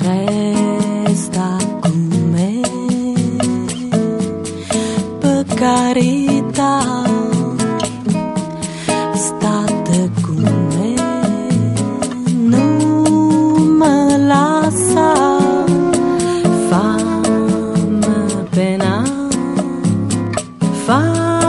resta con me, per carità, state con me, non me lascia, fammi pena, fammi